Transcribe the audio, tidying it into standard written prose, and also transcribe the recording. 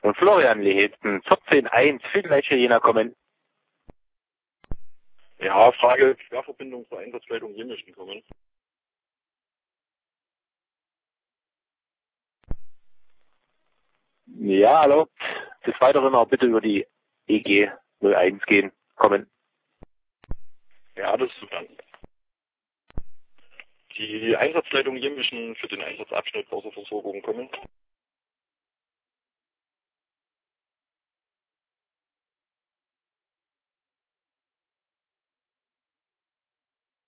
und Florian Leheten, 14.1 für die Leiche Jena kommen. Ja, Frage, Querverbindung zur Einsatzleitung Jemischen kommen. Ja, hallo. Des Weiteren auch bitte über die EG 01 gehen, kommen. Ja, das ist super. Die Einsatzleitung Jemischen für den Einsatzabschnitt Wasserversorgung kommen.